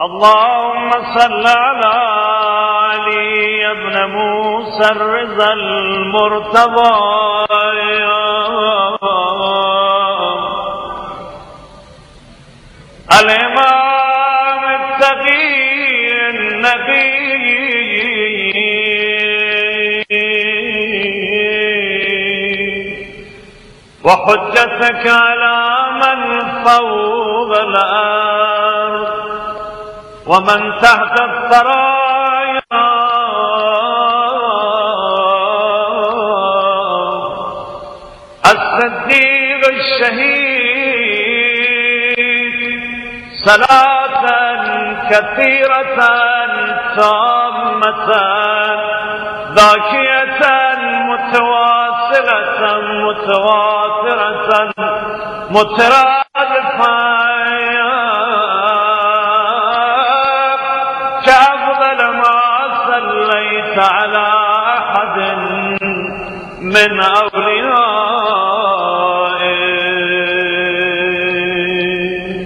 اللهم صل على علي بن موسى الرضا المرتضى الإمام التقي النبي وحجتك على من فوق الأرض ومن تحت الثرايا الصديق الشهيد صلاة كثيرة تامة ذاكية متواصلة متواترة مترادفة كأفضل ما صليت على أحد من أوليائك.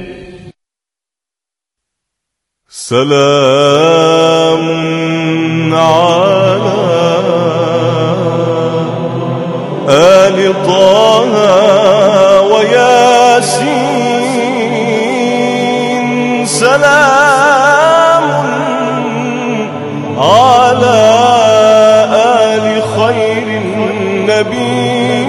سلام على آل طه وياسين سلام على آل خير النبي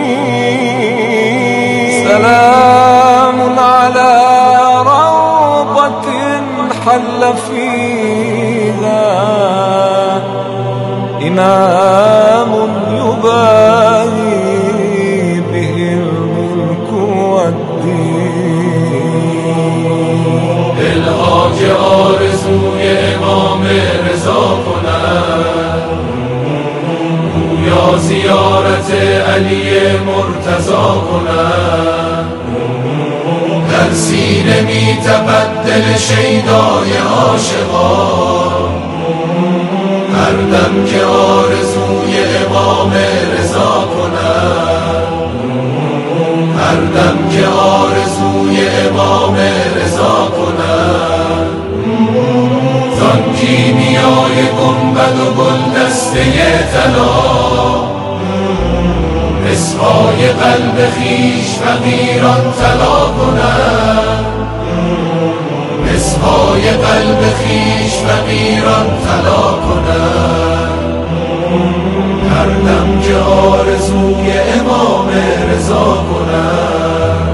سلام على روضة حل فيها إمام يباهي به الملك والدين. الحاج آرزوی امام رضا کند یا زیارت علی مرتضا کند در سینه می تپد دل شیدای عاشقان هر دم که آرزوی امام رضا کند هر دم که آرزوی امام رضا کند زان کیمیای گنبد و گل دسته طلا مسحای قلب خویش فقیران طلا کند مسحای قلب خویش فقیران طلا کند هر دم که آرزوی امام رضا کند.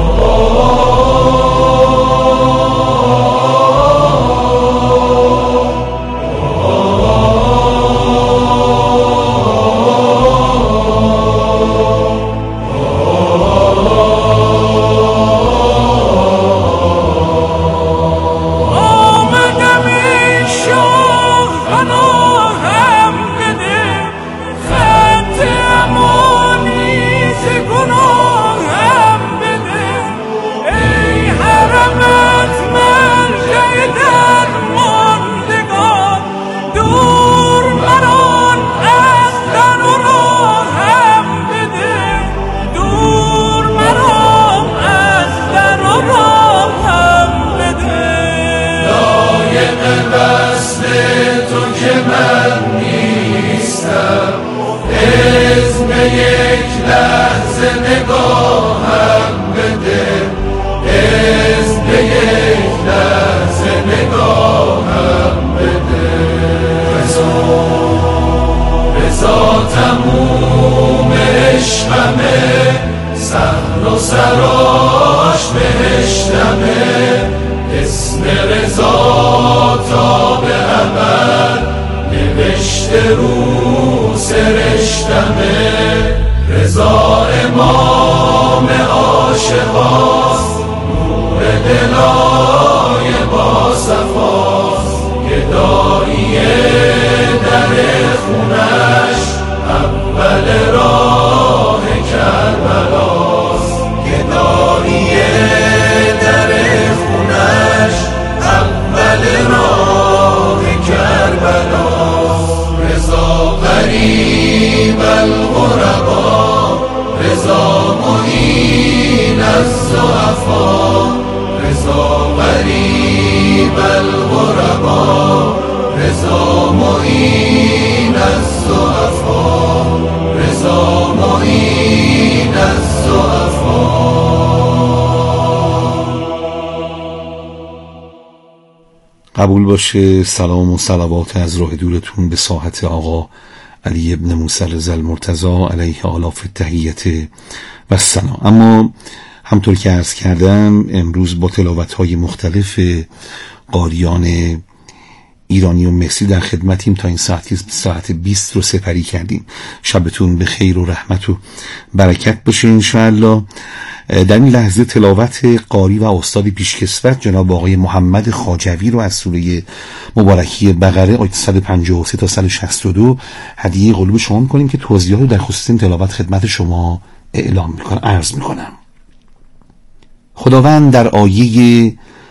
یک لحظه نگاهم بده اذن یک لحظه نگاهم بده رضا تموم عشقمه سهل و سراش بهشتمه اسم رضا تا به ابد نوشته رو سرشتمه رضا امام عاشقاست نور دلای با صفاست گدایی در خونش اول راه کربلاست گدایی در خونش اول راه کربلاست رضا قبول باشه سلام و صلوات از راه دورتون به ساحت آقا علی ابن موسی رضا المرتضی علیه آلاف التحیت و السلام. اما همطور که عرض کردم امروز با تلاوت‌های مختلف قاریان ایرانی و مصری در خدمتیم تا این ساعت 20 رو سپری کردیم. شبتون به خیر و رحمت و برکت باشه انشاءالله. در این لحظه تلاوت قاری و استاد پیشکسوت جناب آقای محمد خواجوی رو از سوره مبارکی بقره آیه 153 تا 162 هدیه قلوب شما می‌کنیم که توضیحات رو در خصوص این تلاوت خدمت شما اعلام می‌کنم، عرض می‌کنم. خداوند در آیه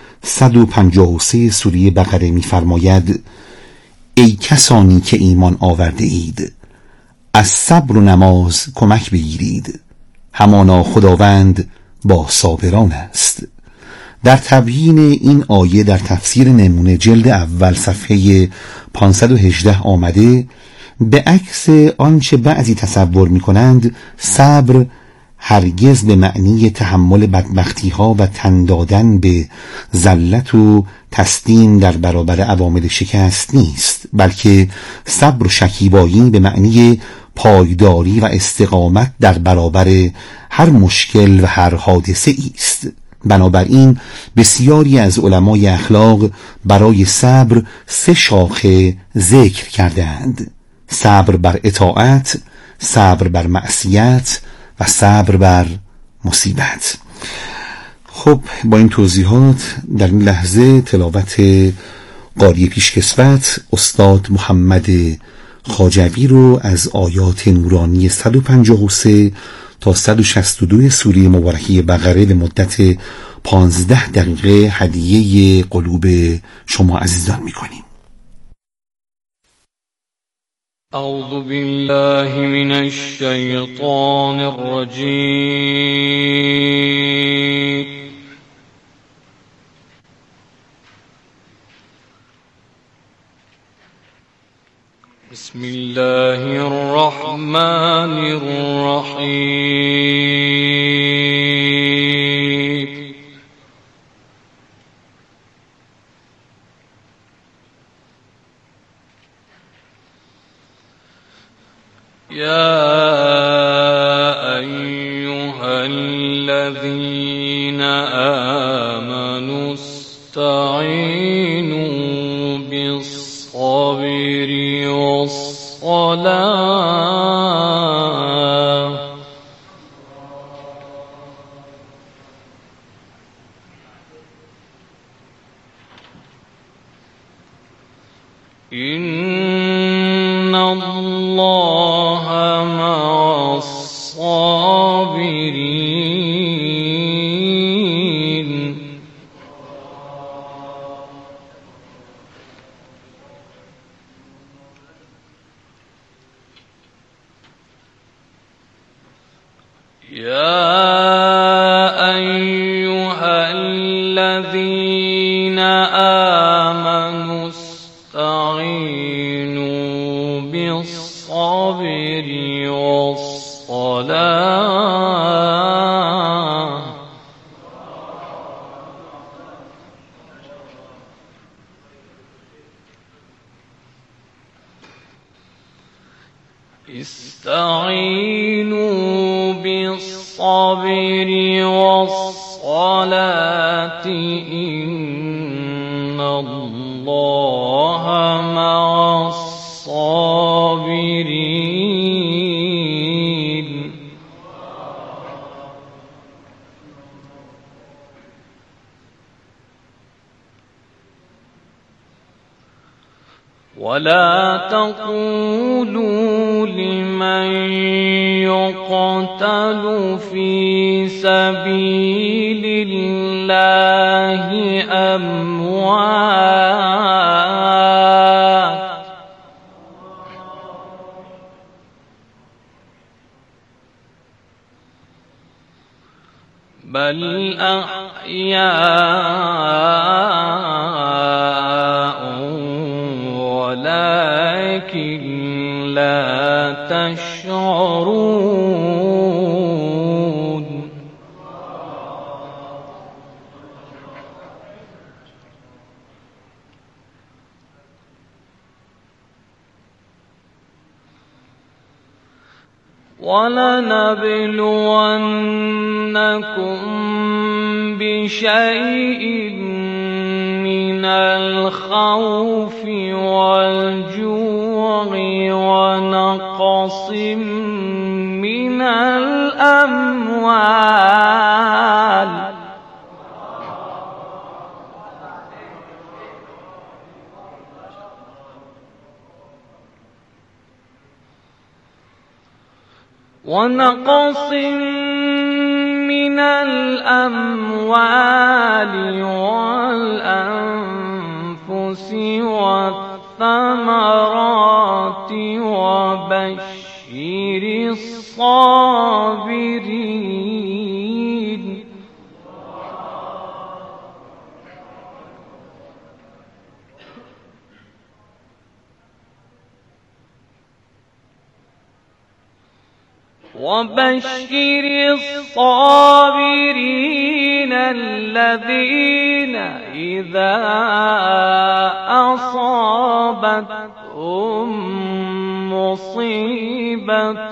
153 سوره بقره می‌فرماید: ای کسانی که ایمان آورده اید از صبر و نماز کمک بگیرید، همانا خداوند با صابران است. در تبیین این آیه در تفسیر نمونه جلد اول صفحه 518 آمده به عکس آنچه بعضی تصور می‌کنند صبر هرگز به معنی تحمل بدبختی ها و تن دادن به ذلت و تسلیم در برابر عوامل شکست نیست، بلکه صبر و شکیبایی به معنی پایداری و استقامت در برابر هر مشکل و هر حادثه است. بنابراین بسیاری از علمای اخلاق برای صبر 3 شاخه ذکر کردند: صبر بر اطاعت، صبر بر معصیت و صبر بر مصیبت. خب با این توضیحات در این لحظه تلاوت قاری پیشکسوت استاد محمد خواجوی رو از آیات نورانی 153 تا 162 سوره مبارکه بقره به مدت 15 دقیقه هدیه قلوب شما عزیزان می‌کنیم. اعوذ بالله من الشیطان الرجیم. بسم الله الرحمن الرحیم. یا ایها الذین آمنوا استعینوا بالصبر والصلاة إن الله مع الصابرين. يا أيها الذين آمنوا استعينوا بالصبر والصلاة استعينوا بالصبر والصلاة إن الله مع الصابرين. ولا تقولوا لمن يقتل في سبيل الله أموات بل أحياء ولكن لا تشعرون. ولنبلونكم بشيء من الخوف والجوع ونقص من الأموال والأنفس والثمرات وبشر الصابرين الذين إذا أصابتهم مصيبة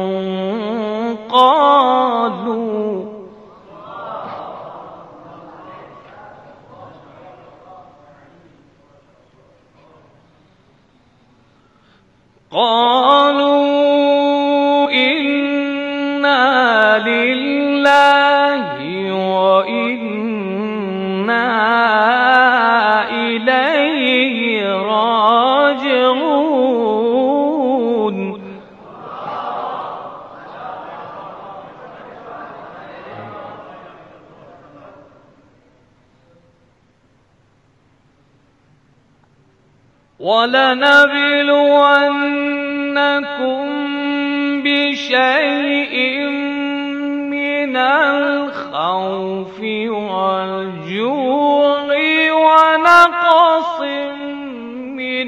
قالوا إنا لله وإنا إليه راجعون ولنبلونكم بشيء من الخوف والجوع ونقص من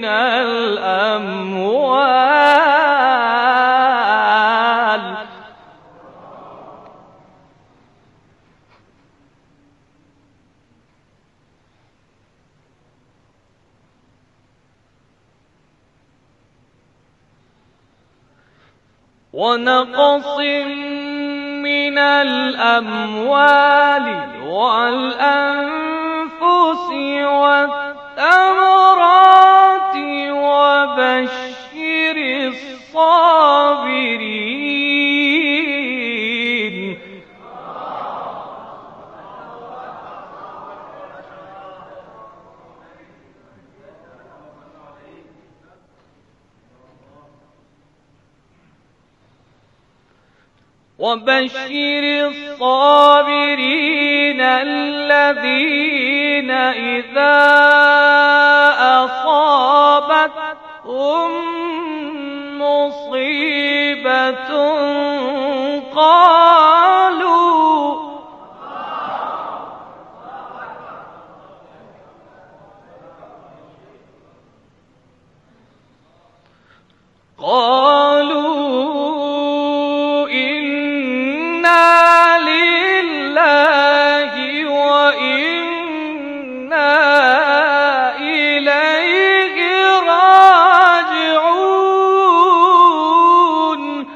الأموال والأنفس والثمرات وبشر الصابرين الذين إذا أصابتهم مصيبة قالوا إنا لله وإنا إليه راجعون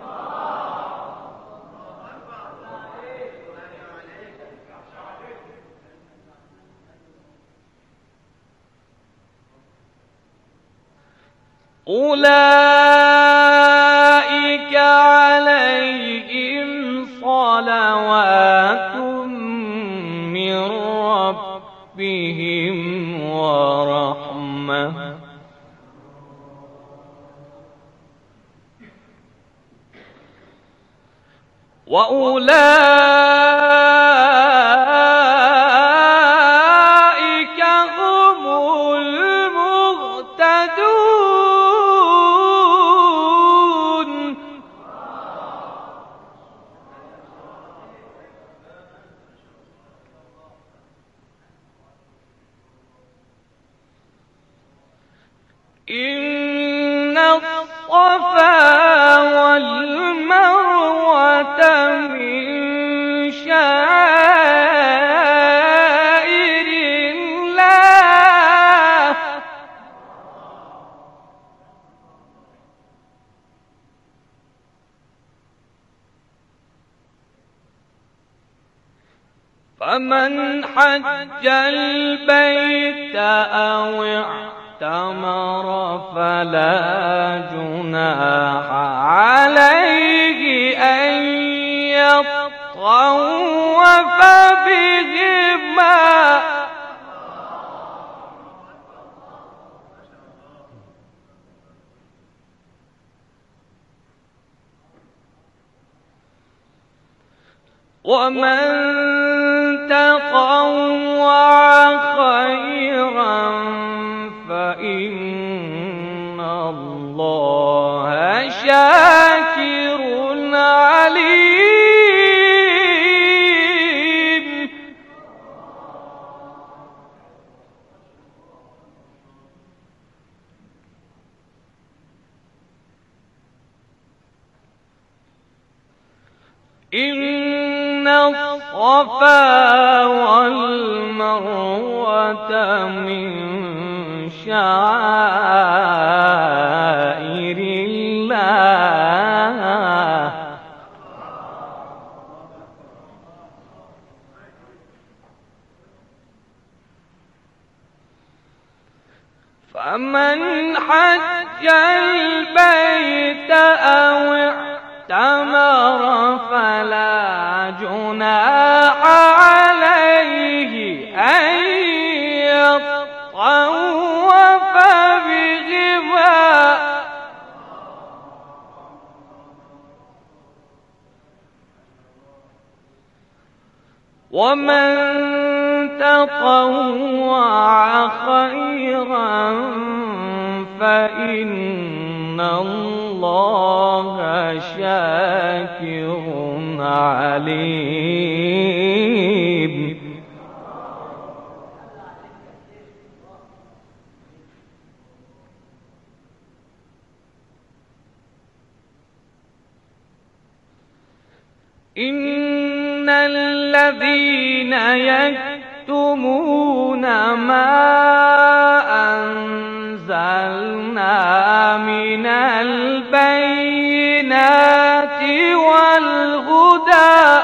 أولئك عليهم صلوات من ربهم ورحمة وأولئك هم المهتدون إن الصفا والمروة من شعائر الله فمن حج البيت أو اعتمر فلا جناح عليه أن يطوف بهما ومن تطوع خيرا فإن الله شاكر عليم. إن الصفا والمروة من شعائر الله فمن حج البيت أو اعتمر فلا جناح عليه أن يطوف بهما ومن تطوع خيرا فإن الله شاكر عليم. إن الذين يكتمون ما أنزلنا من البينات والهدى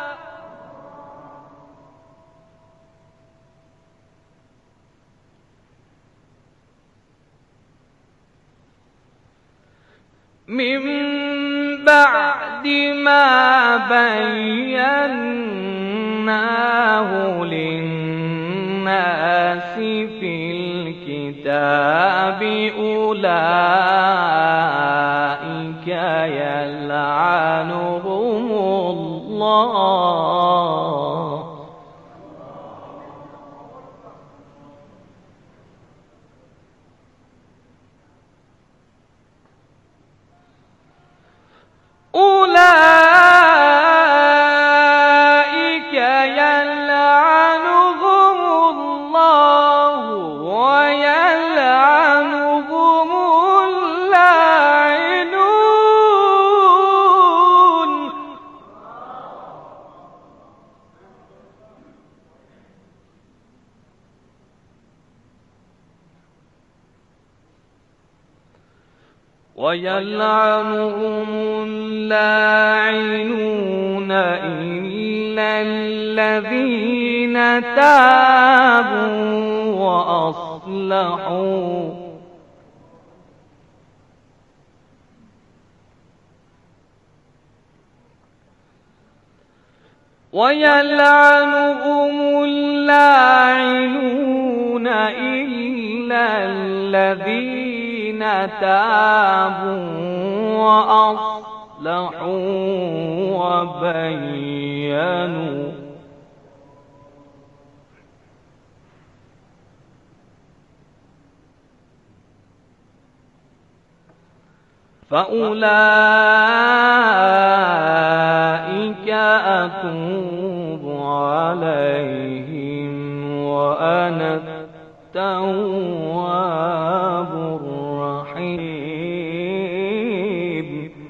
من بعد ما بيناه للناس في الكتاب أولئك يلعنهم الله أولئك يلعنهم الله ويلعنهم اللاعنون. ويلعنهم اللاعنون إلا الذين تابوا وأصلحوا ويلعنهم اللاعنون إلا الذين تابوا وأصلحوا وبينوا فأولئك أتوب عليهم وأنا التواب الرحيم.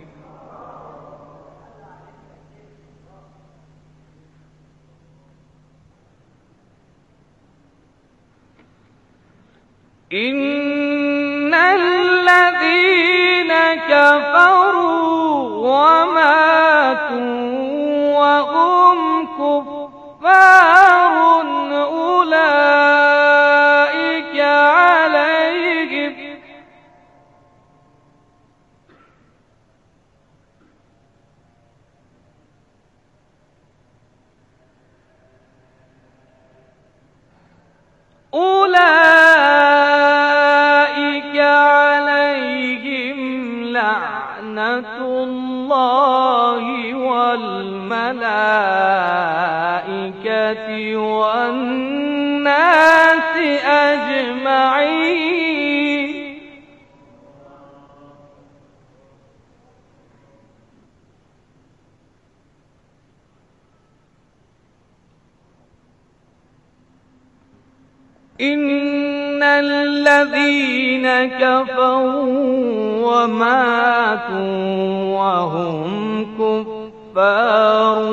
إن الذين كفروا وماتوا وهم كفار كفار أولئك عليهم لعنة الله والملائكة والناس أجمعين إن الذين كفروا وماتوا وهم كفار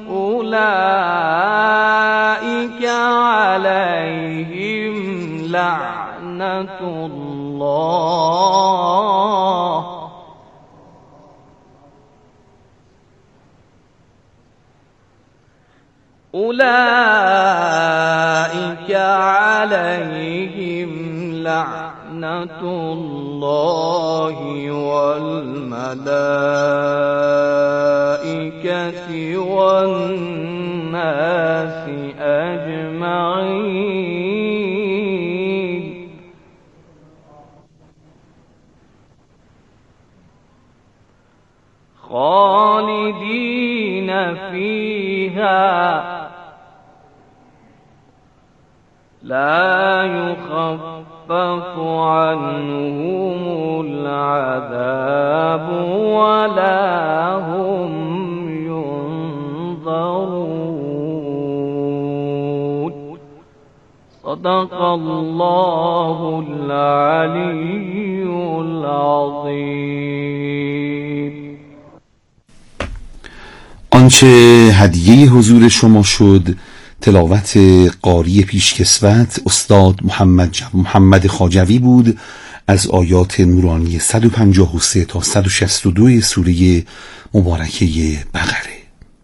أولئك عليهم لعنة الله أولئك عليهم لعنة الله والملائكة والناس أجمعين خالدين فيها لا يخفف عنهم العذاب ولا هم ينظرون صدق الله العلي العظيم. آنچه هدیه حضور شما شد تلاوت قاری پیشکسوت استاد محمد خواجوی بود از آیات نورانی 153 تا 162 سوره مبارکه بقره.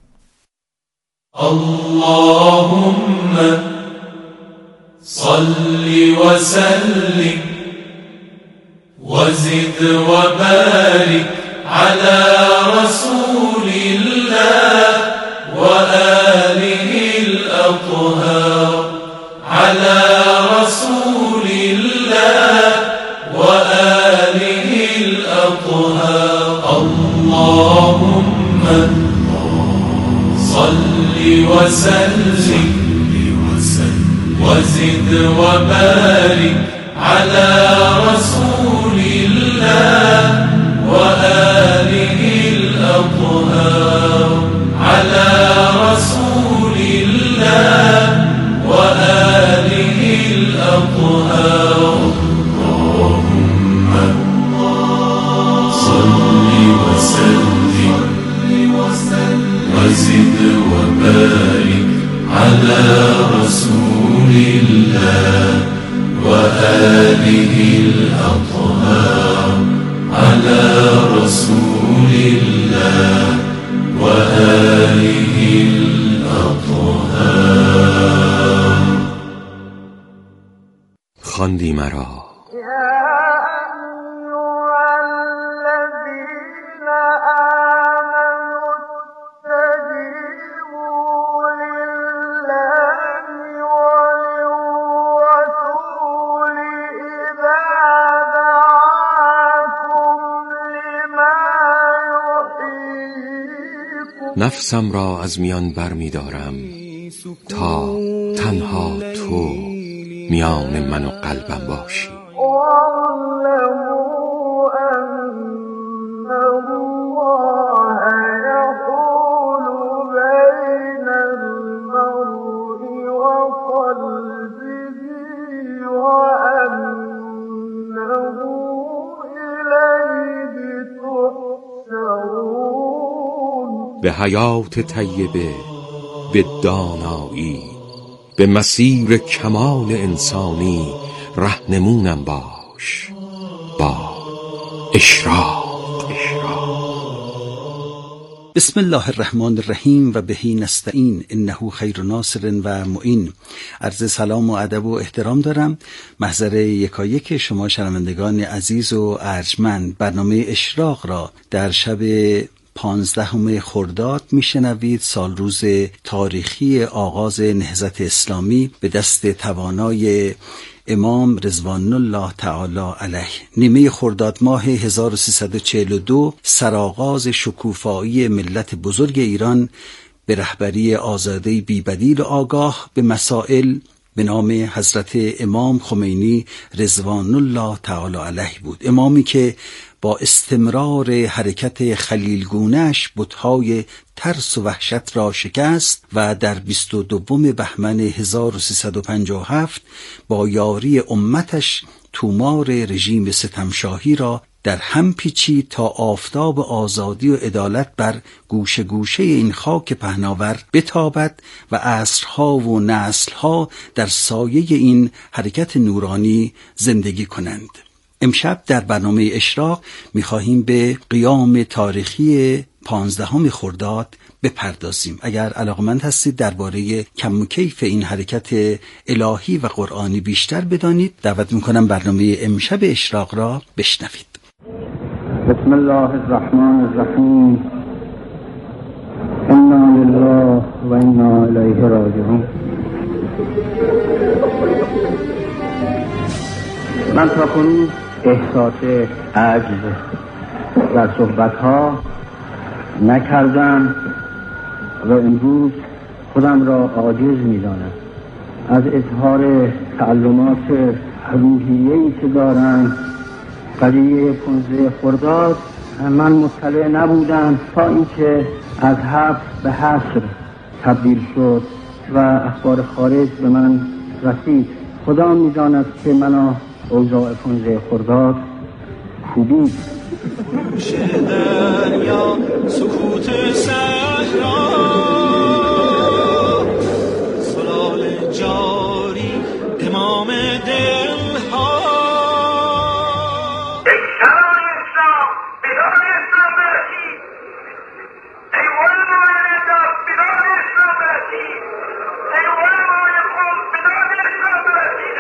اللهم صل وسلم وزد وبارك على رسول الله وآله الأطهار على رسول الله وآله الأطهار. اللهم صل وسلم وزد وبارك على رسول الله وآله الأطهار على رسول الله وآله الأطهار. اللهم صل وسلم وزد وبارك على رسول الله وآله الأطهار على رسول الله وآله الأطهار. خواندی مرا نفسم را از میان برمی دارم تا تنها تو میان من و قلبم باشی. به حیات طیبه، به دانایی، به مسیر کمال انسانی رهنمونم باش با اشراق. بسم الله الرحمن الرحیم و بهی نستعین انه خیر ناصر و معین. عرض سلام و ادب و احترام دارم محضر یکایک شما شنوندگان عزیز و ارجمند. برنامه اشراق را در شب 15 خرداد میشنوید. سال روز تاریخی آغاز نهضت اسلامی به دست توانای امام رضوان الله تعالی علیه. نیمه خرداد ماه 1342 سرآغاز شکوفایی ملت بزرگ ایران به رهبری آزاده بی‌بدیل آگاه به مسائل به نام حضرت امام خمینی رضوان الله تعالی علیه بود. امامی که با استمرار حرکت خلیلگونه‌اش بت‌های ترس و وحشت را شکست و در 22 بهمن 1357 با یاری امتش تومار رژیم ستمشاهی را در هم پیچید تا آفتاب آزادی و عدالت بر گوشه گوشه این خاک پهناور بتابد و عصرها و نسلها در سایه این حرکت نورانی زندگی کنند. امشب در برنامه اشراق می‌خواهیم به قیام تاریخی 15 خرداد بپردازیم. اگر علاقمند هستید درباره کم و کیف این حرکت الهی و قرآنی بیشتر بدانید، دعوت می‌کنم برنامه امشب اشراق را بشنوید. بسم الله الرحمن الرحیم. انا لله و انا الیه راجعون. من تا کنون احساس عجز در صحبت‌ها نکردم و امروز خودم را عاجز می‌دانم از اظهار تعلمات روحیه‌ای که دارم. قضیه 15 خرداد من مطلع نبودم تا اینکه از حبس به حصر تبدیل شد و اخبار خارج به من رسید. خدا می‌داند که من اوضاع 15 خرداد خوبید. دریا سکوت صحرا سلال جاری امام دلها اکران اسلام بدان اسلام برسید. ای علمای نجات بدان اسلام برسید. ای علمای قوم بدان اسلام برسید.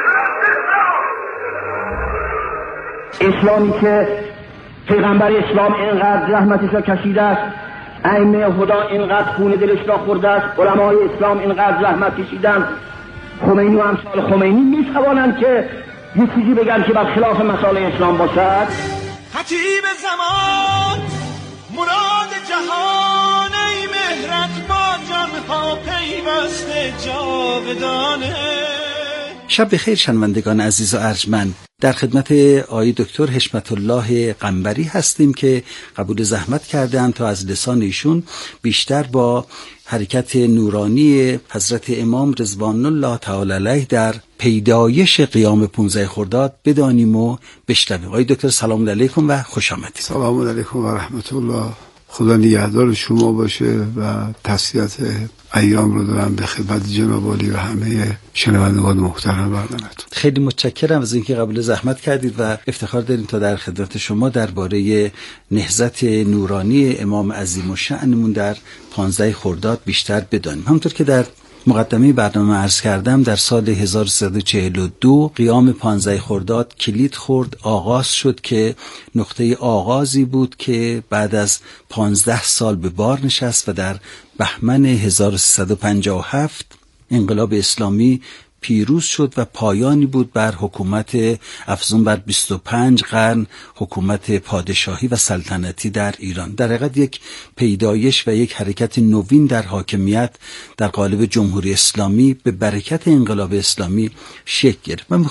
اسلامی که پیغمبر اسلام اینقدر رحمتش را کشیده است، ائمه هدا اینقدر خون دلش را خورده است، علمای اسلام اینقدر رحمت کشیدند، خمینی و امثال خمینی میتوانند که یه چیزی بگن که بر خلاف مسائل اسلام باشد؟ خطیب زمان مراد جهان، ای مهرت با جانها پیوسته جاودانه. شب بخیر شنوندگان عزیز و ارجمند. در خدمت آقای دکتر حشمت الله قنبری هستیم که قبول زحمت کردند تا از لسان ایشون بیشتر با حرکت نورانی حضرت امام رضوان الله تعالی علیه در پیدایش قیام 15 خرداد بدانیم و بشنویم. آقای دکتر سلام علیکم و خوش آمدید. سلام علیکم و رحمت الله. خدا نگهدار شما باشه و تسلیت ایام رو دارم به خدمت جناب عالی و همه شنوندگان محترم بردمتون. خیلی متشکرم از اینکه قبول زحمت کردید و افتخار داریم تا در خدمت شما درباره نهضت نورانی امام عظیم الشأنمون در 15 خرداد بیشتر بدانیم. همونطور که در مقدمه برنامه عرض کردم، در سال 1342 قیام 15 خرداد کلید خورد، آغاز شد که نقطه آغازی بود که بعد از 15 سال به بار نشست و در بهمن 1357 انقلاب اسلامی پیروز شد و پایانی بود بر حکومت افزون بر 25 قرن حکومت پادشاهی و سلطنتی در ایران. در حقیقت یک پیدایش و یک حرکت نوین در حاکمیت در قالب جمهوری اسلامی به برکت انقلاب اسلامی شکل گرفت. من